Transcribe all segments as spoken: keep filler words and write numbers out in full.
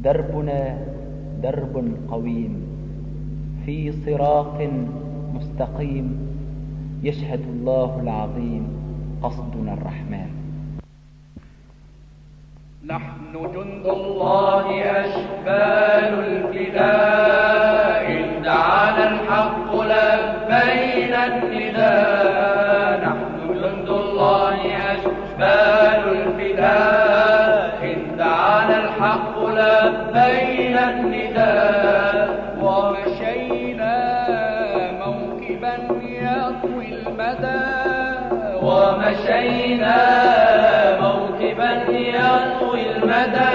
دربنا درب قويم في صراط مستقيم، يشهد الله العظيم قصدنا الرحمن. نحن جند الله أشبال الفداء، إن دعانا الحق لبينا النداء. نحن جند الله أشبال الفداء، إن دعانا الحق لبينا النداء. ومشينا موكبا يطوي المدى، ومشينا موكبا يطوي المدى،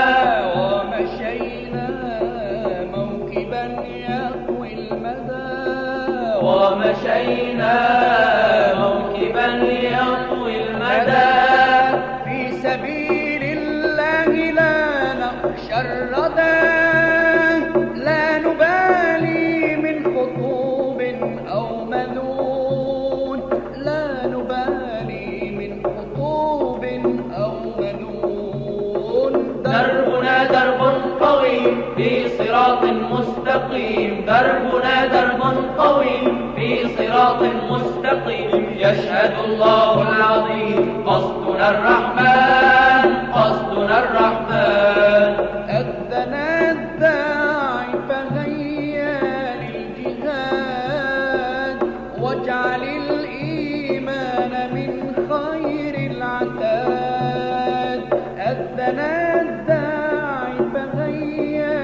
ومشينا موكبا يطوي المدى، ومشينا موكبا يطوي المدى. في سبيل الله لا نخشى الردى، لا نبالي من خطوب أو مذون، لا نبالي من خطوب أو مذون. دربنا درب قويم في صراط مستقيم، دربنا درب قويم في صراط مستقيم، يشهد الله العظيم قصدنا الرحمن، قصدنا الرحمن. أذنا الداعي فهيا للجهاد، واجعل الإيمان من خير العتاد. أذنا الداعي فهيا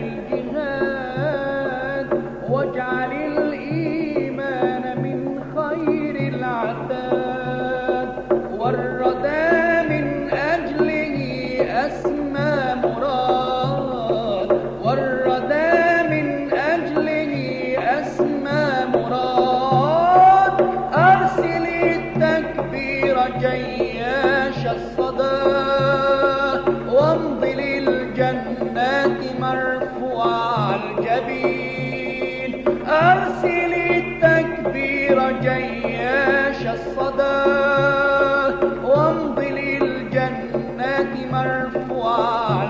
للجهاد، واجعل الإيمان من خير العتاد. والردى من أجله أسمى مراد، والردى من أجله أسمى مراد. أرسل التكبير جياش الصدى، وامض للجنات مرفوع الجبين. أرسل التكبير جياش الصدى، وامض للجنات مرفوع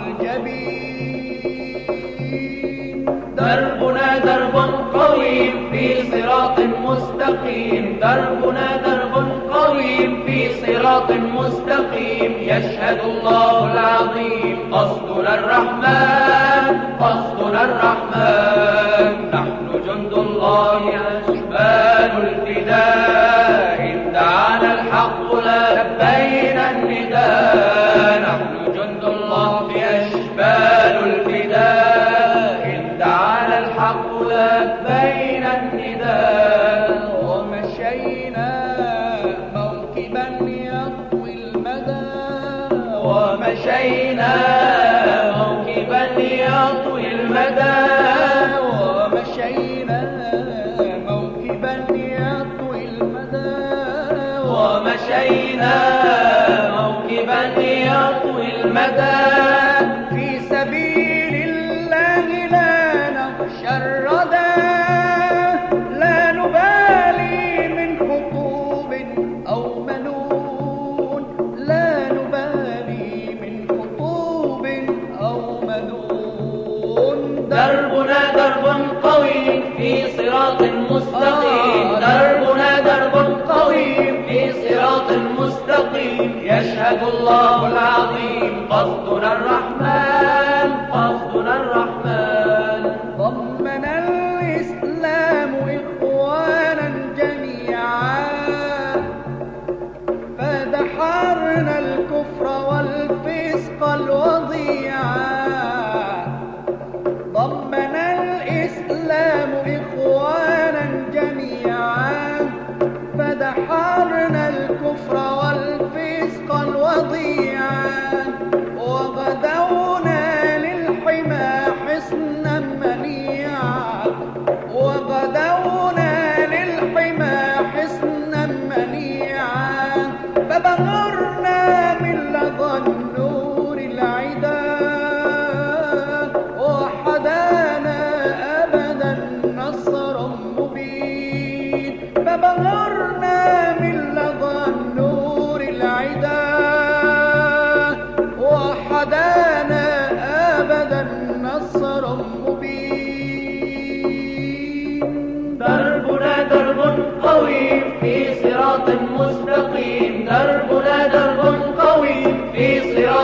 الجبين. دربنا درب قويم في صراط مستقيم، دربنا درب قويم في صراط مستقيم، يشهد الله العظيم قصدنا الرحمن، قصدنا الرحمن. نحن جند الله أشبال الفداء، إن دعانا الحق لبينا النداء. نحن جند الله أشبال الفداء، إن دعانا الحق لبينا النداء. ومشينا موكبا يطوي المدى، ومشينا موكبا يطوي المدى، ومشينا موكبا يطوي المدى، ومشينا موكبا يطوي المدى. في سبيل الله لا نخشى الردى، لا نبالي من خطوب أو منون، لا نبالي من خطوب أو منون. دربنا درب قويم في صراط مستقيم، دربنا درب قويم في صراط مستقيم، يشهد الله العظيم قصدنا الرحمن، قصدنا الرحمن. ضمنا الإسلام إخوانا جميعا، فدحرنا الكفر والفسق الوضيعا. ضمنا الإسلام إخوانا جميعا، فدحرنا الكفر والفسق الوضيعا. وغدونا للحمى حصنا منيعا، وغدونا للحمى حصنا منيعا. فبغرنا من لظى النور العدا، وحدانا أبدا نصر مبين. فبغرنا من لظى النور العدا، وحدانا أبدا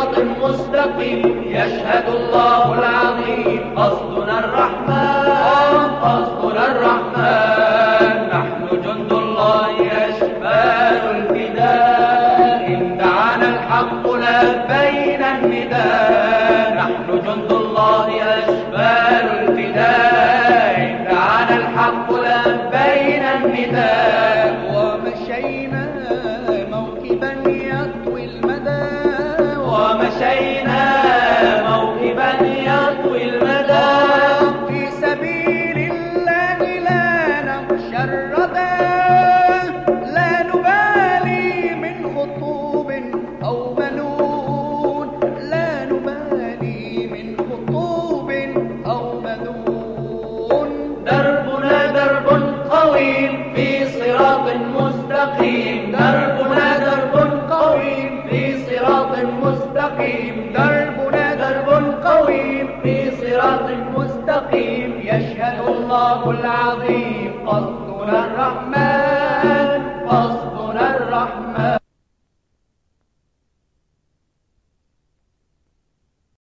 صراط مستقيم يشهد الله العظيم قصدنا الرحمن قصدنا الرحمن. نحن جند الله أشبال الفداء إن دعانا الحق لبينا النداء. نحن جند الله أشبال الفداء إن دعانا الحق لبينا النداء. ومشينا موكبا يطوي المدى ومشينا موكبا يطوي المدى في سبيل الله لا نخشى الردى. لا نبالي من خطوب أو بنون لا نبالي من خطوب أو بنون. دربنا درب قويم في صراط مستقيم دربنا درب قويم في صراط مستقيم دربنا درب قويم في صراط مستقيم يشهد الله العظيم قصدنا الرحمن